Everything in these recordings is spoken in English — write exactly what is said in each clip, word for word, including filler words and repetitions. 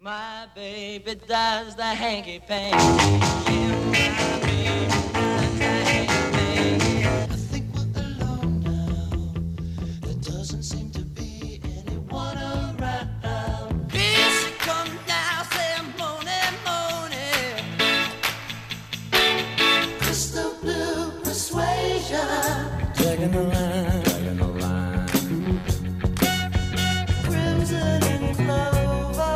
My baby does the hanky panky. Yeah, my baby does the hanky panky. I think we're alone now. There doesn't seem to be anyone around. Here she comes now, say moaning, moaning. Crystal blue persuasion. Dragging the line. Dragging the line. Crimson and clover.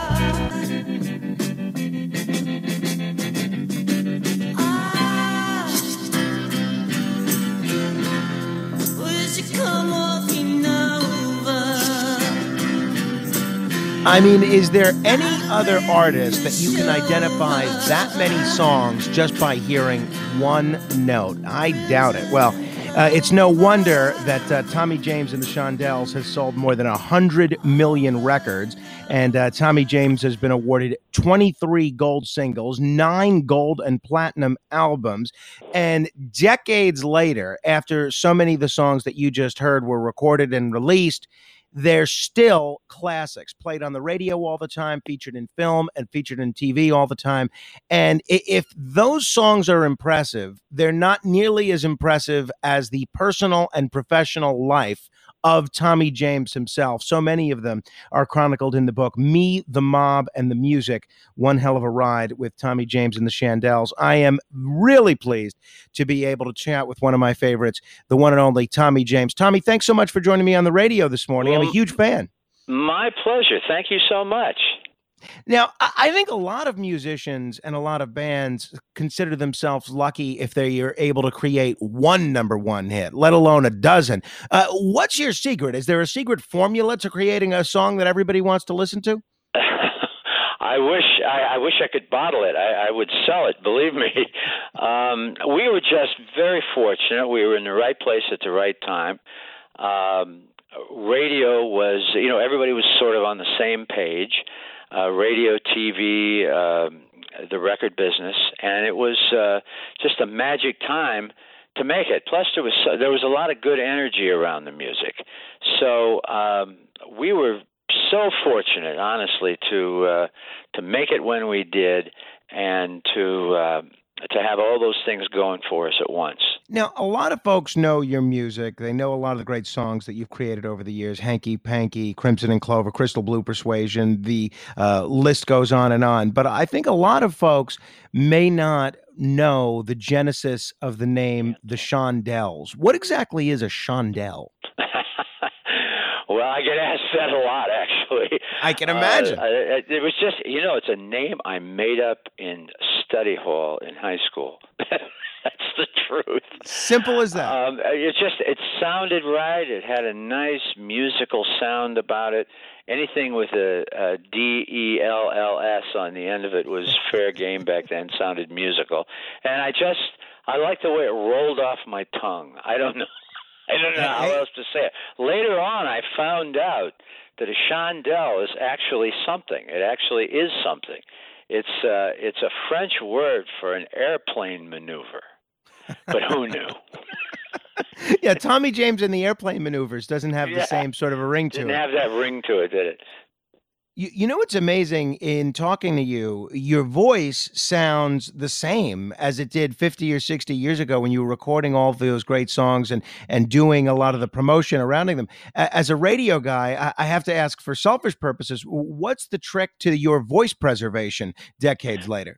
I mean, is there any other artist that you can identify that many songs just by hearing one note? I doubt it. Well, uh, it's no wonder that uh, Tommy James and the Shondells has sold more than one hundred million records, and uh, Tommy James has been awarded twenty-three gold singles, nine gold and platinum albums, and decades later, after so many of the songs that you just heard were recorded and released, they're still classics, played on the radio all the time, featured in film and featured in T V all the time. And if those songs are impressive, they're not nearly as impressive as the personal and professional life of Tommy James himself. So many of them are chronicled in the book, Me, the Mob, and the Music, One Hell of a Ride with Tommy James and the Shondells. I am really pleased to be able to chat with one of my favorites, the one and only Tommy James. Tommy, thanks so much for joining me on the radio this morning. Well, I'm a huge fan. My pleasure. Thank you so much. Now, I think a lot of musicians and a lot of bands consider themselves lucky if they are able to create one number one hit, let alone a dozen. Uh, what's your secret? Is there a secret formula to creating a song that everybody wants to listen to? I wish I, I wish I could bottle it. I, I would sell it. Believe me. Um, we were just very fortunate. We were in the right place at the right time. Um, radio was, you know, everybody was sort of on the same page. Uh, radio, T V, um, the record business, and it was uh, just a magic time to make it. Plus, there was there was a lot of good energy around the music, so um, we were so fortunate, honestly, to uh, to make it when we did, and to uh, to have all those things going for us at once. Now, a lot of folks know your music. They know a lot of the great songs that you've created over the years, Hanky Panky, Crimson and Clover, Crystal Blue Persuasion, the uh, list goes on and on. But I think a lot of folks may not know the genesis of the name the Shondells. What exactly is a Shondell? Well, I get asked that a lot, actually. I can imagine. Uh, it, it was just, you know, it's a name I made up in study hall in high school. That's the truth. Simple as that. Um, it just, it sounded right. It had a nice musical sound about it. Anything with a, a D E L L S on the end of it was fair game back then, sounded musical. And I just, I like the way it rolled off my tongue. I don't know. I don't know how else to say it. Later on, I found out that a Shondell is actually something. It actually is something. It's uh, it's a French word for an airplane maneuver. But who knew? Yeah, Tommy James and the airplane maneuvers doesn't have yeah, the same sort of a ring to didn't it. Didn't have that ring to it, did it? You, you know what's amazing in talking to you? Your voice sounds the same as it did fifty or sixty years ago when you were recording all of those great songs and, and doing a lot of the promotion around them. As a radio guy, I, I have to ask, for selfish purposes, what's the trick to your voice preservation decades later?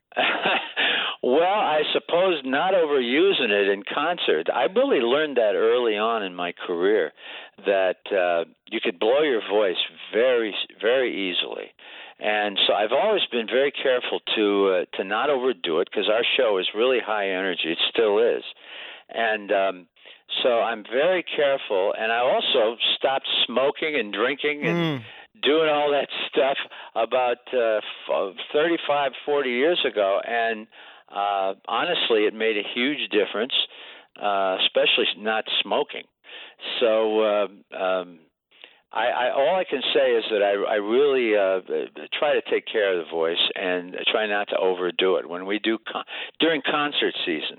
Well, I suppose not overusing it in concert. I really learned that early on in my career, that uh, you could blow your voice very, very easily. And so I've always been very careful to uh, to not overdo it, because our show is really high energy. It still is. And um, so I'm very careful. And I also stopped smoking and drinking and mm. doing all that stuff about uh, thirty-five, forty years ago. And Uh, honestly, it made a huge difference, uh, especially not smoking. So uh, um, I, I, all I can say is that I, I really uh, try to take care of the voice and try not to overdo it. When we do con- during concert season,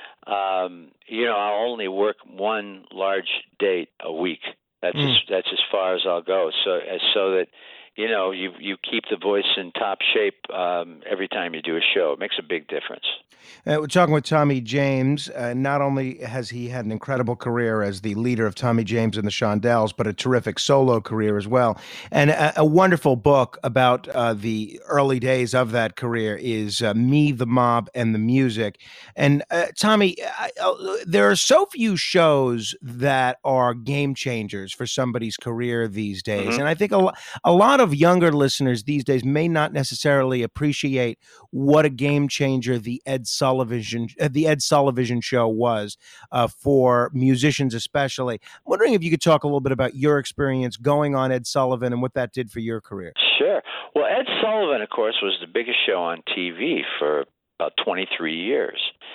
um, you know, I'll only work one large date a week. That's mm. as, that's as far as I'll go. So so that you know, you you keep the voice in top shape um, every time you do a show. It makes a big difference. Uh, we're talking with Tommy James. Uh, not only has he had an incredible career as the leader of Tommy James and the Shondells, but a terrific solo career as well. And a, a wonderful book about uh, the early days of that career is uh, Me, the Mob, and the Music. And uh, Tommy, I, uh, there are so few shows that are game changers for somebody's career these days. Mm-hmm. And I think a, lo- a lot of younger listeners these days may not necessarily appreciate what a game changer the Ed Sullivan uh, the Ed Sullivan Show was uh, for musicians, especially. I'm wondering if you could talk a little bit about your experience going on Ed Sullivan and what that did for your career. Sure. Well, Ed Sullivan, of course, was the biggest show on T V for about twenty-three years.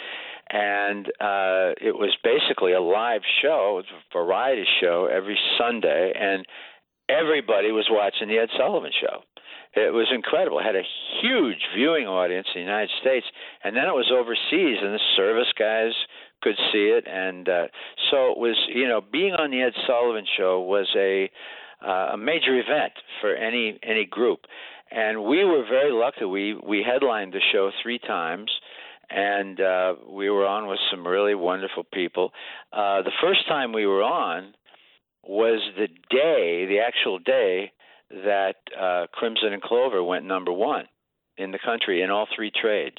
And uh, it was basically a live show, it was a variety show every Sunday, and everybody was watching the Ed Sullivan Show. It was incredible. It had a huge viewing audience in the United States, and then it was overseas, and the service guys could see it. And uh, so it was, you know, being on the Ed Sullivan Show was a uh, a major event for any any group. And we were very lucky. We we headlined the show three times, and uh, we were on with some really wonderful people. Uh, the first time we were on was the day, the actual day, that uh, Crimson and Clover went number one in the country in all three trades,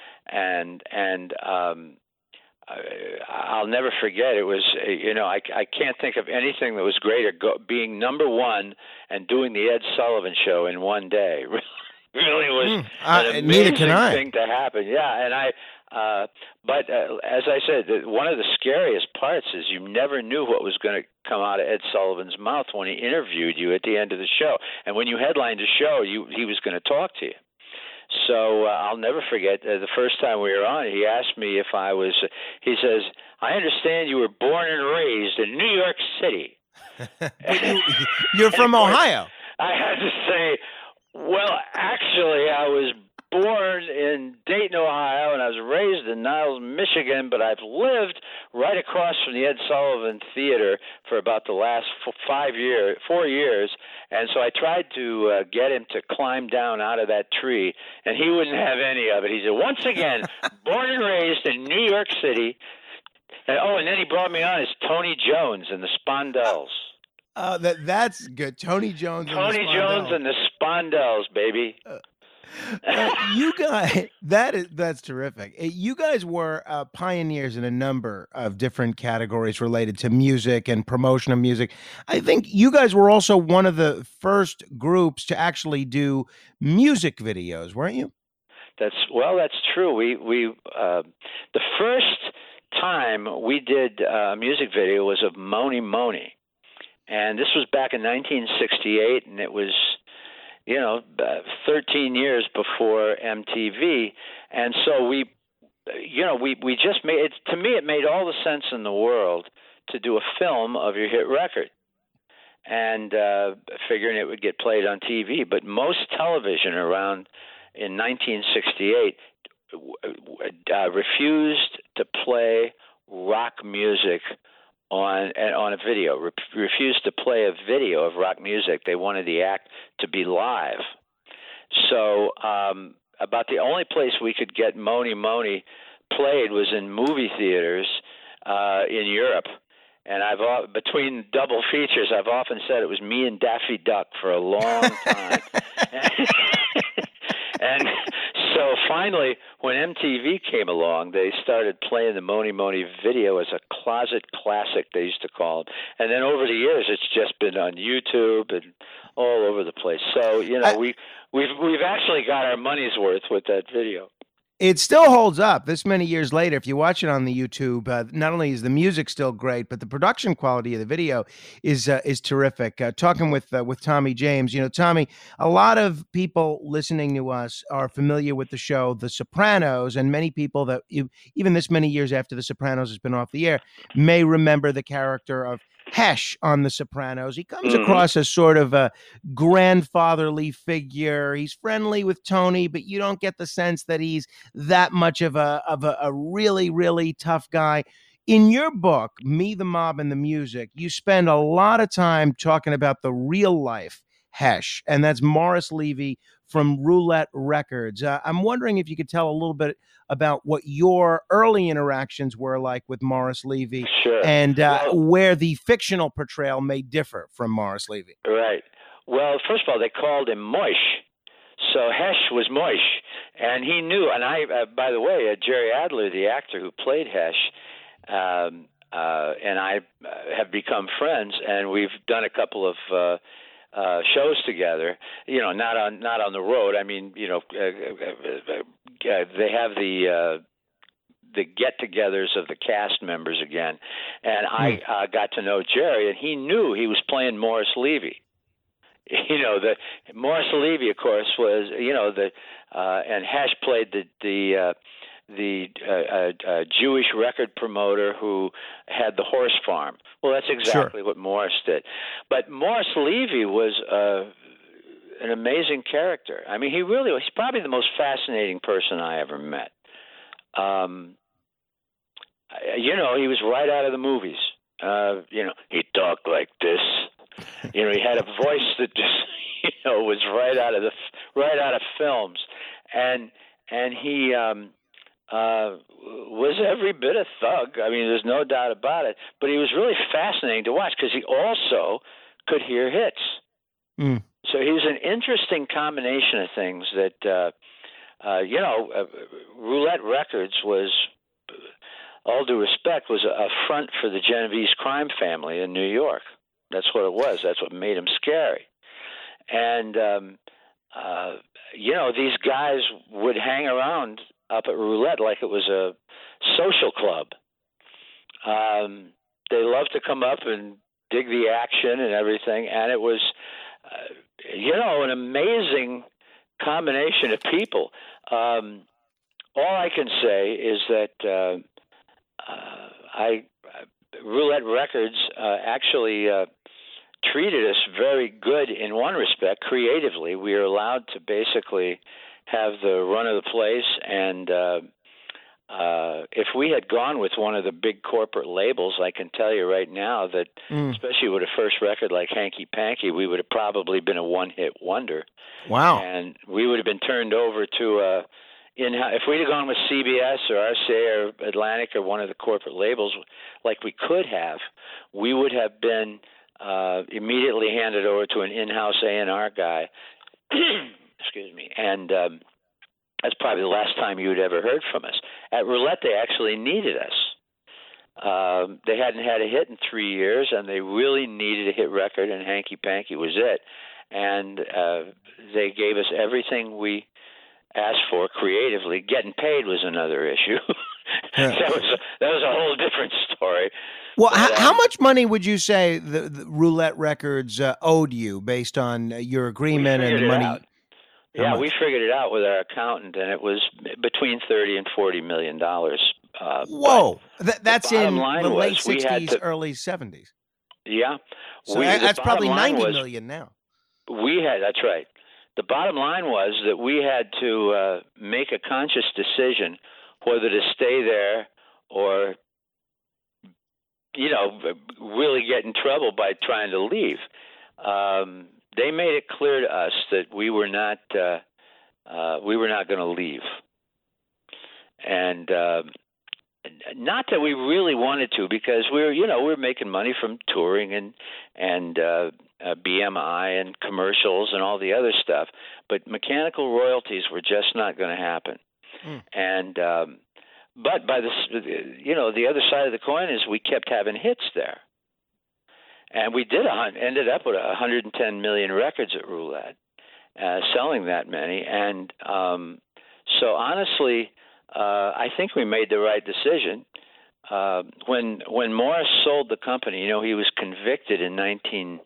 and and um, I, I'll never forget. It was, you know, I, I can't think of anything that was greater, go, being number one and doing the Ed Sullivan Show in one day. Really was mm, uh, an neither amazing can I. thing to happen. Yeah, and I. Uh, but uh, as I said, one of the scariest parts is you never knew what was going to come out of Ed Sullivan's mouth when he interviewed you at the end of the show. And when you headlined the show, you, he was going to talk to you. So uh, I'll never forget uh, the first time we were on, he asked me if I was, uh, he says, I understand you were born and raised in New York City. But you, you're from Ohio. I had to say, well, actually, I was born in Dayton, Ohio, and I was raised in Niles, Michigan, but I've lived right across from the Ed Sullivan Theater for about the last five years, four years, and so I tried to uh, get him to climb down out of that tree, and he wouldn't have any of it. He said, once again, born and raised in New York City, and, oh, and then he brought me on as Tony Jones and the Spondells. Uh, that that's good. Tony Jones. Tony and the Jones and the Spondells, baby. Uh, uh, you guys, that is that's terrific. Uh, You guys were uh, pioneers in a number of different categories related to music and promotion of music. I think you guys were also one of the first groups to actually do music videos, weren't you? That's well, that's true. We we uh, the first time we did a music video was of Mony Mony, and this was back in nineteen sixty-eight, and it was, you know, thirteen years before M T V, and so we, you know, we, we just made it. To me, it made all the sense in the world to do a film of your hit record, and uh, figuring it would get played on T V. But most television around in nineteen sixty-eight uh, refused to play rock music on on a video, re- refused to play a video of rock music. They wanted the act to be live. So um, about the only place we could get Mony Mony played was in movie theaters uh, in Europe. And I've between double features, I've often said it was me and Daffy Duck for a long time. And so finally, when M T V came along, they started playing the Mony Mony video as a closet classic, they used to call it. And then over the years, it's just been on YouTube and all over the place. So, you know, I, we, we've, we've actually got our money's worth with that video. It still holds up this many years later. If you watch it on the YouTube, uh, not only is the music still great, but the production quality of the video is uh, is terrific. Uh, talking with uh, with Tommy James, you know, Tommy, a lot of people listening to us are familiar with the show The Sopranos, and many people that even this many years after The Sopranos has been off the air may remember the character of Hesh on The Sopranos. He comes mm-hmm. across as sort of a grandfatherly figure. He's friendly with Tony, but you don't get the sense that he's that much of a of a, a really, really tough guy. In your book, Me, the Mob, and the Music, you spend a lot of time talking about the real life Hesh, and that's Morris Levy from Roulette Records. Uh, I'm wondering if you could tell a little bit about what your early interactions were like with Morris Levy Sure. and uh, Well, where the fictional portrayal may differ from Morris Levy. right. Well, first of all, they called him Moish. So Hesh was Moish, and he knew. And I, uh, by the way, uh, Jerry Adler, the actor who played Hesh, um, uh, and I uh, have become friends, and we've done a couple of uh, uh, shows together. You know, not on not on the road. I mean, you know, uh, uh, uh, they have the. Uh, the get-togethers of the cast members again, and I uh, got to know Jerry, and he knew he was playing Morris Levy. You know, the Morris Levy, of course, was you know the uh, and Hesh played the the uh, the uh, uh, Jewish record promoter who had the horse farm. Well, that's exactly Sure. what Morris did. But Morris Levy was uh, an amazing character. I mean, he really was. He's probably the most fascinating person I ever met. Um, you know, he was right out of the movies. Uh, you know, he talked like this. You know, he had a voice that just, you know, was right out of the right out of films, and and he um, uh, was every bit a thug. I mean, there's no doubt about it. But he was really fascinating to watch because he also could hear hits. Mm. So he was an interesting combination of things that. Uh, Uh, you know, uh, Roulette Records was, all due respect, was a, a front for the Genovese crime family in New York. That's what it was. That's what made him scary. And, um, uh, you know, these guys would hang around up at Roulette like it was a social club. Um, they loved to come up and dig the action and everything. And it was, uh, you know, an amazing combination of people. Um, all I can say is that uh, uh, I uh, Roulette Records uh, actually uh, treated us very good in one respect. Creatively, we were allowed to basically have the run of the place, and uh, uh, if we had gone with one of the big corporate labels, I can tell you right now that, Mm. especially with a first record like Hanky Panky, we would have probably been a one-hit wonder. Wow. And we would have been turned over to uh, in if we'd have gone with C B S or R C A or Atlantic or one of the corporate labels, like we could have, we would have been uh, immediately handed over to an in-house A and R guy. Excuse me, and um, that's probably the last time you had ever heard from us. At Roulette, they actually needed us. Um, they hadn't had a hit in three years, and they really needed a hit record, and Hanky Panky was it. And uh, they gave us everything we asked for creatively. Getting paid was another issue. Yeah. that was a, that was a whole different story. Well, But, how, um, how much money would you say the, the Roulette Records uh, owed you based on uh, your agreement and figured the it money? out. How Yeah, much? we figured it out with our accountant, and it was between thirty and forty million dollars. Uh, Whoa, Th- that's bottom in line the late was we had sixties, to- early seventies. But, yeah, So we, that- the that's bottom probably line ninety was, million now. We had that's right. The bottom line was that we had to uh, make a conscious decision whether to stay there or, you know, really get in trouble by trying to leave. Um, they made it clear to us that we were not uh, uh, we were not going to leave, and uh, not that we really wanted to, because we were, you know, we were making money from touring and and uh, uh, B M I and commercials and all the other stuff, but mechanical royalties were just not going to happen. Mm. And um, but by the you know the other side of the coin is we kept having hits there, and we did a, hun- ended up with one hundred ten million records at Roulette, uh, selling that many, and um, so honestly, uh, I think we made the right decision. Uh, when when Morris sold the company, you know, he was convicted in nineteen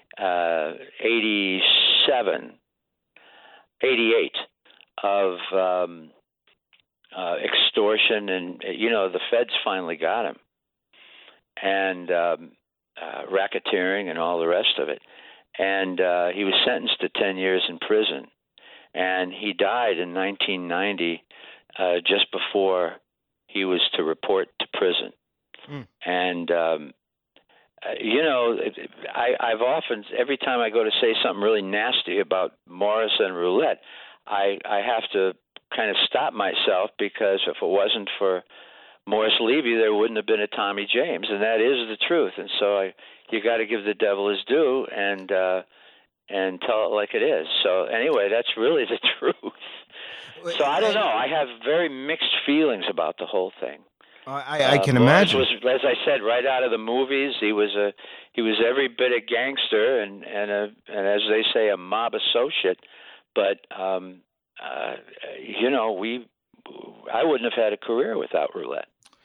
eighty-seven, eighty-eight of um, uh, extortion, and you know the feds finally got him, and um, uh, racketeering and all the rest of it, and uh, he was sentenced to ten years in prison, and he died in nineteen ninety, uh, just before he was to report to prison, Mm. and um, uh, you know, I, I've often, every time I go to say something really nasty about Morris and Roulette, I, I have to kind of stop myself, because if it wasn't for Morris Levy, there wouldn't have been a Tommy James, and that is the truth. And so I, you got to give the devil his due and uh, and tell it like it is. So anyway, that's really the truth. So I don't know. I have very mixed feelings about the whole thing. I, I can uh, Morris imagine. Was, as I said, right out of the movies. He was a he was every bit a gangster and and a and as they say, a mob associate. But um, uh, you know, we I wouldn't have had a career without Roulette.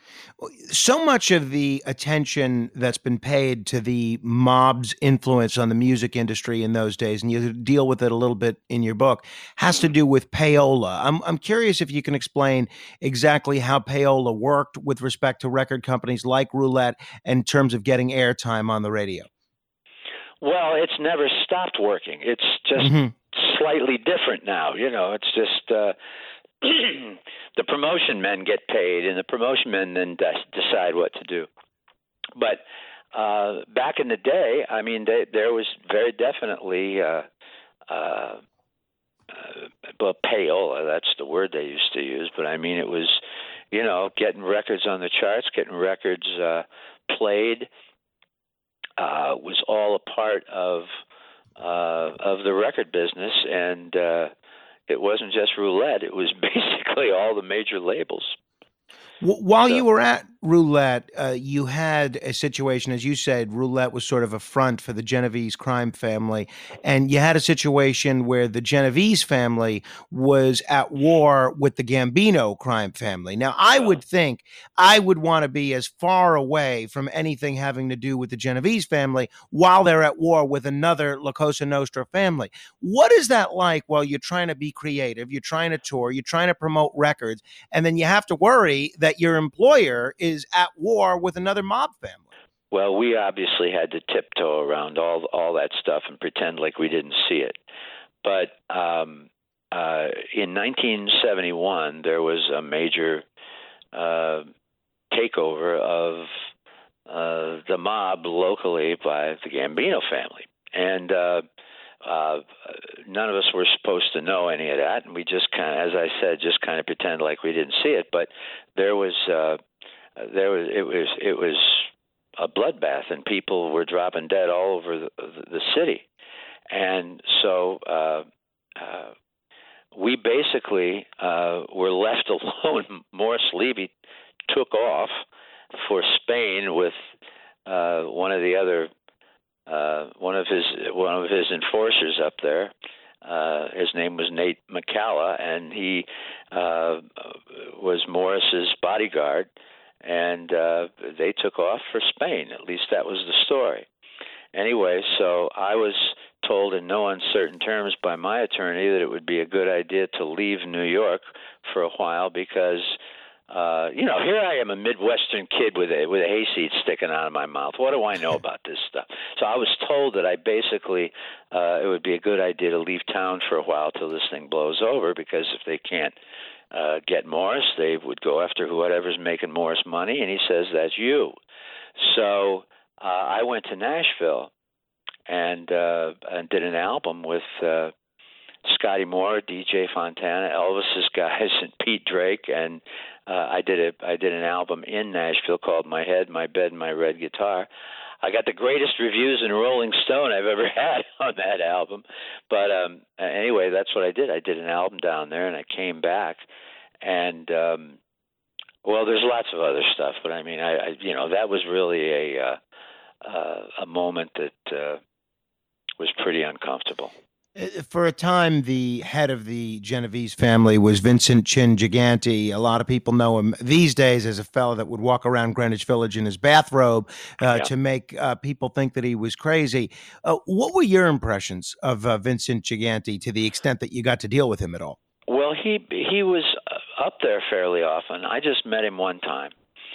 So much of the attention that's been paid to the mob's influence on the music industry in those days, and you deal with it a little bit in your book, has to do with payola. I'm I'm curious if you can explain exactly how payola worked with respect to record companies like Roulette in terms of getting airtime on the radio. Well, it's never stopped working. It's just mm-hmm. slightly different now. You know, it's just. Uh, the promotion men get paid, and the promotion men then de- decide what to do. But uh, back in the day, I mean, they, there was very definitely, uh, uh, uh, well, payola, that's the word they used to use. But I mean, it was, you know, getting records on the charts, getting records uh, played, uh, was all a part of uh, of the record business, and uh, it wasn't just Roulette. It was basically all the major labels. While so, you were at Roulette, uh, you had a situation, as you said, Roulette was sort of a front for the Genovese crime family. And you had a situation where the Genovese family was at war with the Gambino crime family. Now, I well, would think I would want to be as far away from anything having to do with the Genovese family while they're at war with another La Cosa Nostra family. What is that like while you're trying to be creative, you're trying to tour, you're trying to promote records, and then you have to worry that your employer is at war with another mob family? Well, we obviously had to tiptoe around all all that stuff and pretend like we didn't see it. But um, uh, in nineteen seventy-one, there was a major uh, takeover of uh, the mob locally by the Gambino family. And uh, uh, none of us were supposed to know any of that, and we just kind of, as I said, just kind of pretend like we didn't see it. But there was, uh, there was, it was, it was a bloodbath, and people were dropping dead all over the, the city. And so uh, uh, we basically uh, were left alone. Morris Levy took off for Spain with uh, one of the other. Uh, one of his one of his enforcers up there, uh, his name was Nate McCalla, and he uh, was Morris's bodyguard, and uh, they took off for Spain. At least that was the story. Anyway, so I was told in no uncertain terms by my attorney that it would be a good idea to leave New York for a while because Uh, you know, here I am, a Midwestern kid with a with a hayseed sticking out of my mouth. What do I know about this stuff? So I was told that I basically uh, it would be a good idea to leave town for a while till this thing blows over, because if they can't uh, get Morris, they would go after whoever's making Morris money. And he says, that's you. So uh, I went to Nashville and uh, and did an album with uh, Scotty Moore, D J Fontana, Elvis's guys, and Pete Drake, and uh, I did a I did an album in Nashville called My Head, My Bed, My Red Guitar. I got the greatest reviews in Rolling Stone I've ever had on that album. But um, anyway, that's what I did. I did an album down there, and I came back, and um, well, there's lots of other stuff, but I mean, I, I you know that was really a uh, uh, a moment that uh, was pretty uncomfortable. For a time, the head of the Genovese family was Vincent Chin Gigante. A lot of people know him these days as a fellow that would walk around Greenwich Village in his bathrobe uh, Yeah. to make uh, people think that he was crazy. Uh, what were your impressions of uh, Vincent Gigante, to the extent that you got to deal with him at all? Well, he he was up there fairly often. I just met him one time.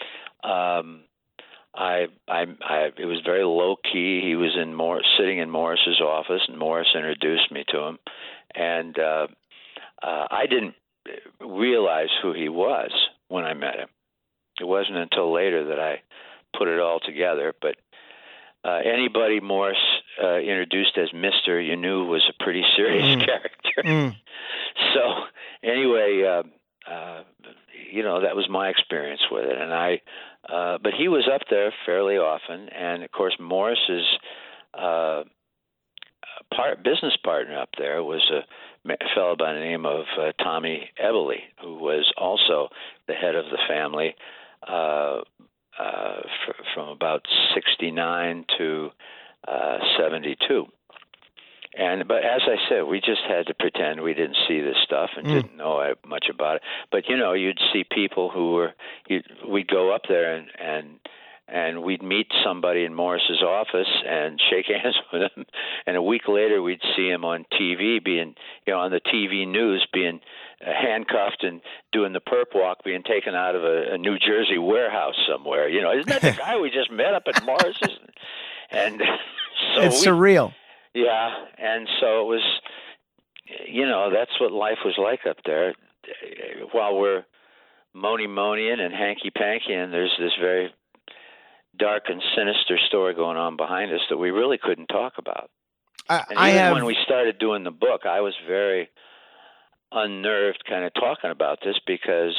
Um, I, I, I, it was very low key. He was in Morris, sitting in Morris's office, and Morris introduced me to him, and uh, uh, I didn't realize who he was when I met him. It wasn't until later that I put it all together. But uh, anybody Morse uh, introduced as Mister you knew was a pretty serious Mm. character. Mm. So anyway, uh, uh, you know, that was my experience with it, and I. Uh, but he was up there fairly often, and of course Morris's uh, part business partner up there was a fellow by the name of uh, Tommy Eberly, who was also the head of the family uh, uh, f- from about sixty-nine to uh, seventy-two. And but as I said, we just had to pretend we didn't see this stuff and Mm. didn't know much about it. But you know, you'd see people who were, you'd, we'd go up there and and and we'd meet somebody in Morris's office and shake hands with him, and a week later we'd see him on T V being, you know, on the T V news being uh, handcuffed and doing the perp walk, being taken out of a, a New Jersey warehouse somewhere. You know, isn't that the guy we just met up at Morris's? And so It's we, surreal. yeah, and so it was, you know, that's what life was like up there. While we're mony-monying and hanky-pankying, there's this very dark and sinister story going on behind us that we really couldn't talk about. I, And I even have. when we started doing the book, I was very unnerved kind of talking about this because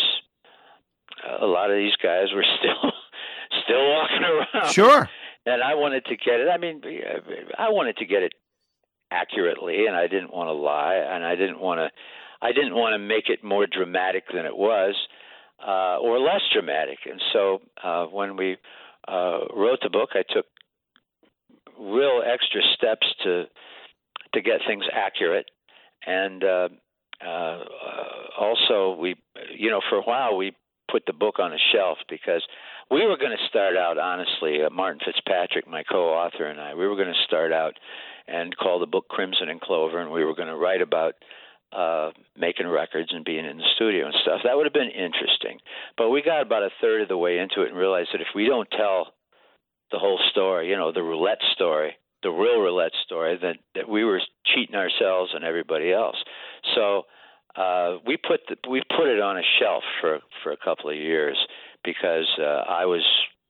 a lot of these guys were still still walking around. Sure. And I wanted to get it. I mean, I wanted to get it accurately, and I didn't want to lie, and I didn't want to. I didn't want to make it more dramatic than it was, uh, or less dramatic. And so, uh, when we uh, wrote the book, I took real extra steps to to get things accurate, and uh, uh, also we, you know, for a while we put the book on a shelf because we were going to start out, honestly, uh, Martin Fitzpatrick, my co-author, and I, we were going to start out and call the book Crimson and Clover, and we were going to write about uh, making records and being in the studio and stuff. That would have been interesting. But we got about a third of the way into it and realized that if we don't tell the whole story, you know, the roulette story, the real roulette story, that, that we were cheating ourselves and everybody else. So uh, we put the, we put it on a shelf for, for a couple of years because uh, I was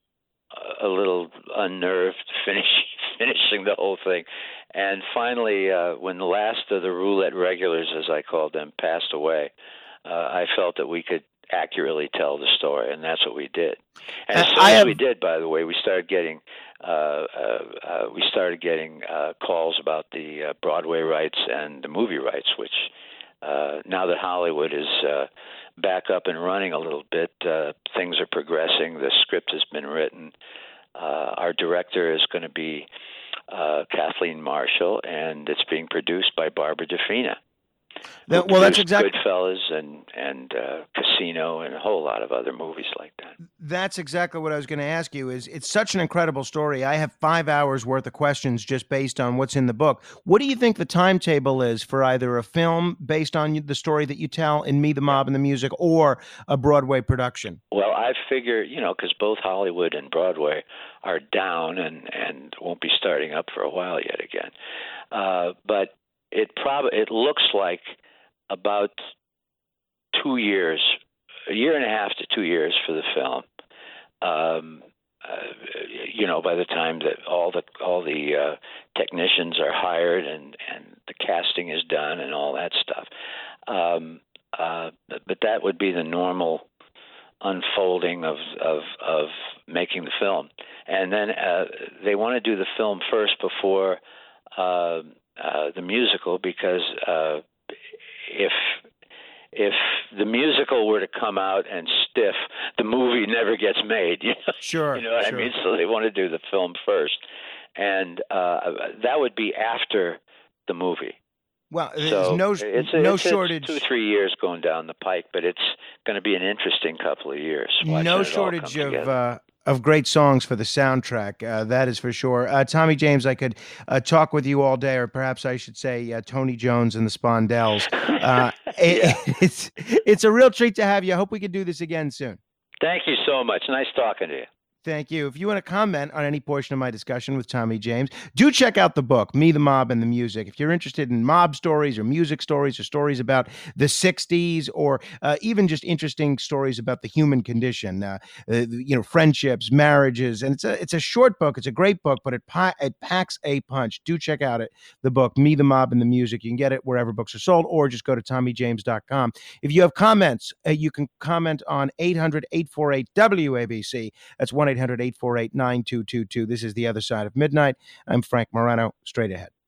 a little unnerved finish, finishing the whole thing. And finally, uh, when the last of the roulette regulars, as I called them, passed away, uh, I felt that we could accurately tell the story, and that's what we did. And as soon I as have... we did, by the way, we started getting uh, uh, uh, we started getting uh, calls about the uh, Broadway rights and the movie rights, which uh, now that Hollywood is uh, back up and running a little bit, uh, things are progressing. The script has been written. Uh, our director is going to be uh, Kathleen Marshall, and it's being produced by Barbara DeFina. That, well, that's exactly Goodfellas and and uh, Casino and a whole lot of other movies like that. That's exactly what I was going to ask you. Is it's such an incredible story. I have five hours worth of questions just based on what's in the book. What do you think the timetable is for either a film based on the story that you tell in Me, the Mob, and the Music, or a Broadway production? Well, I figure, you know, because both Hollywood and Broadway are down and and won't be starting up for a while yet again. Uh, but It probably it looks like about two years, a year and a half to two years for the film. Um, uh, you know, by the time that all the all the uh, technicians are hired and, and the casting is done and all that stuff. Um, uh, but that would be the normal unfolding of of of making the film, and then uh, they want to do the film first before. Uh, Uh, the musical, because uh, if if the musical were to come out and stiff, the movie never gets made. You know, sure, you know what sure. I mean. So they want to do the film first, and uh, that would be after the movie. Well, there's so no it's a, no it's, shortage. It's two three years going down the pike, but it's going to be an interesting couple of years. No shortage of. Uh, Of great songs for the soundtrack, uh, that is for sure. Uh, Tommy James, I could uh, talk with you all day, or perhaps I should say uh, Tony Jones and the Spondells. Uh, yeah. it, it's it's a real treat to have you. I hope we can do this again soon. Thank you so much. Nice talking to you. Thank you. If you want to comment on any portion of my discussion with Tommy James, do check out the book, Me, the Mob, and the Music. If you're interested in mob stories or music stories or stories about the sixties or uh, even just interesting stories about the human condition, uh, uh, you know, friendships, marriages, and it's a it's a short book. It's a great book, but it, pi- it packs a punch. Do check out it, the book, Me, the Mob, and the Music. You can get it wherever books are sold or just go to tommy james dot com. If you have comments, uh, you can comment on eight hundred, eight four eight, W A B C. That's one eight hundred, eight four eight, nine two two two. This is The Other Side of Midnight. I'm Frank Morano. Straight ahead.